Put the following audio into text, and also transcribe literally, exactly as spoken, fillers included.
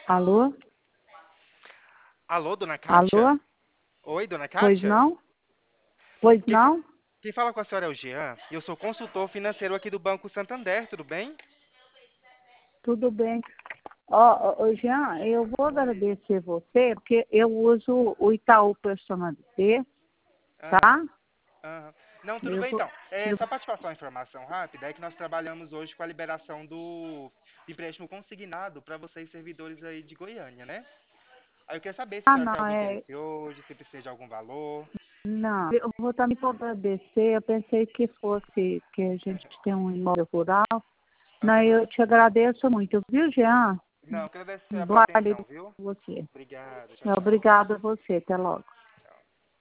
Alô? Alô, dona Kátia? Alô? Oi, dona Pois Kátia? não? Pois Quem, fa- não? quem fala com a senhora é o Jean, e eu sou consultor financeiro aqui do Banco Santander, tudo bem? Tudo bem. Ó, ó, ó, Jean, eu vou Oi. agradecer você, porque eu uso o Itaú Personalité, Aham, tá? aham. Não, tudo Eu bem vou, então. É, eu, só para te passar uma informação rápida, é que nós trabalhamos hoje com a liberação do empréstimo consignado para vocês servidores aí de Goiânia, né? Aí eu queria saber se a ah, senhora tem não, algum é, interesse hoje, se precisa de algum valor. não, eu vou também para agradecer, eu pensei que fosse, que a gente tem um imóvel rural, não, Aham. eu te agradeço muito, viu, Jean? Não, quero agradecer pela Boa tarde atenção, pra viu? você. Obrigado, tchau, tchau. Obrigada a você, até logo.